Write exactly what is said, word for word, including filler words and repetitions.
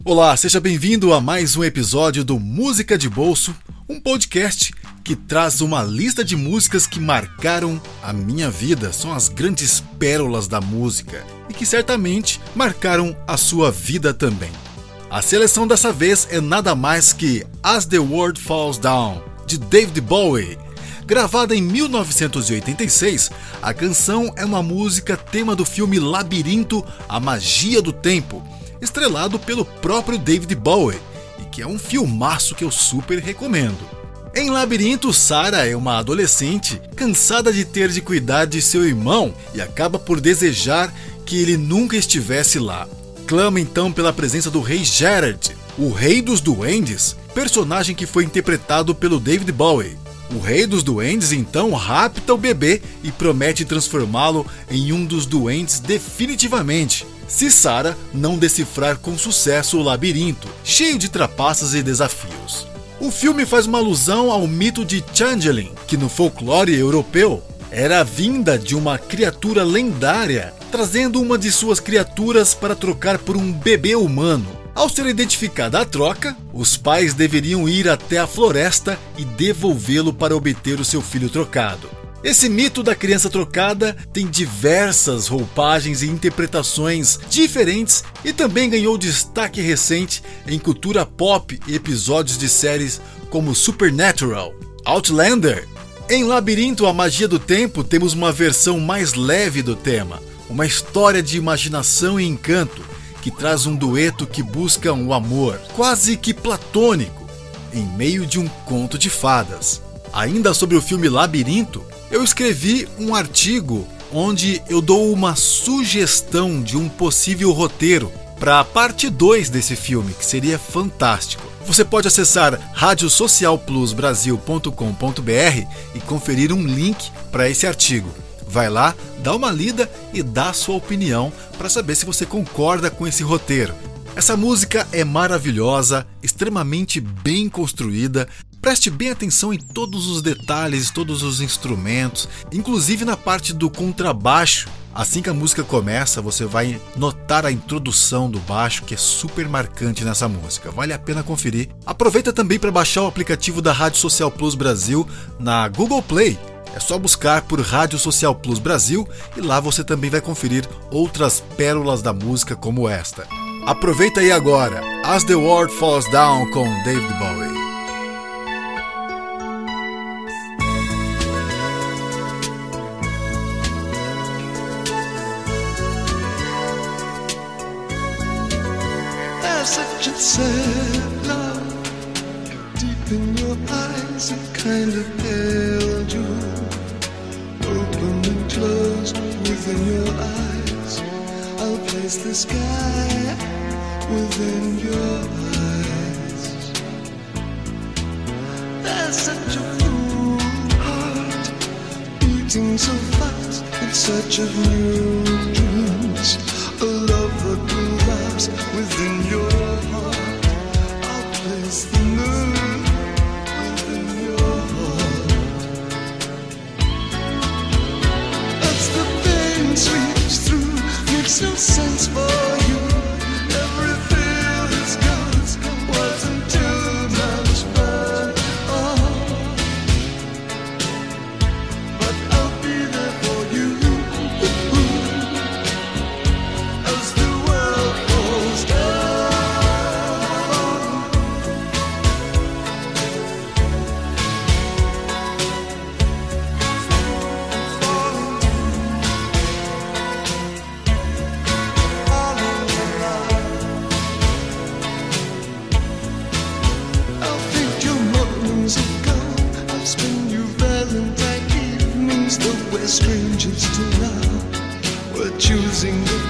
Olá, seja bem-vindo a mais um episódio do Música de Bolso, um podcast que traz uma lista de músicas que marcaram a minha vida, são as grandes pérolas da música e que certamente marcaram a sua vida também. A seleção dessa vez é nada mais que As the World Falls Down, de David Bowie. Gravada em mil novecentos e oitenta e seis, a canção é uma música tema do filme Labirinto, A Magia do Tempo, estrelado pelo próprio David Bowie, e que é um filmaço que eu super recomendo. Em Labirinto, Sarah é uma adolescente cansada de ter de cuidar de seu irmão e acaba por desejar que ele nunca estivesse lá. Clama então pela presença do Rei Gerard, o Rei dos Duendes, personagem que foi interpretado pelo David Bowie. O Rei dos Duendes então rapta o bebê e promete transformá-lo em um dos duendes definitivamente, se Sarah não decifrar com sucesso o labirinto, cheio de trapaças e desafios. O filme faz uma alusão ao mito de Changeling, que no folclore europeu era a vinda de uma criatura lendária, trazendo uma de suas criaturas para trocar por um bebê humano. Ao ser identificada a troca, os pais deveriam ir até a floresta e devolvê-lo para obter o seu filho trocado. Esse mito da criança trocada tem diversas roupagens e interpretações diferentes e também ganhou destaque recente em cultura pop e episódios de séries como Supernatural, Outlander. Em Labirinto, A Magia do Tempo, temos uma versão mais leve do tema, uma história de imaginação e encanto que traz um dueto que busca um amor quase que platônico em meio de um conto de fadas. Ainda sobre o filme Labirinto, eu escrevi um artigo onde eu dou uma sugestão de um possível roteiro para a parte dois desse filme, que seria fantástico. Você pode acessar rádio social plus brasil ponto com ponto b r e conferir um link para esse artigo. Vai lá, dá uma lida e dá a sua opinião para saber se você concorda com esse roteiro. Essa música é maravilhosa, extremamente bem construída. Preste bem atenção em todos os detalhes, todos os instrumentos, inclusive na parte do contrabaixo. Assim que a música começa, você vai notar a introdução do baixo, que é super marcante nessa música. Vale a pena conferir. Aproveita também para baixar o aplicativo da Rádio Social Plus Brasil na Google Play. É só buscar por Rádio Social Plus Brasil e lá você também vai conferir outras pérolas da música como esta. Aproveita aí agora, As the World Falls Down com David Bowie. Such a sad love, deep in your eyes, it kind of held you, open and closed within your eyes. I'll place the sky within your eyes. There's such a full heart, beating so fast in search of new dreams. A love that will rise within your heart. I'll place the moon within your heart. As the pain sweeps through, makes no sense for you. Every feel is gone, wasn't too much fun. Oh, but I'll be there for you. Strangers to love, we're choosing the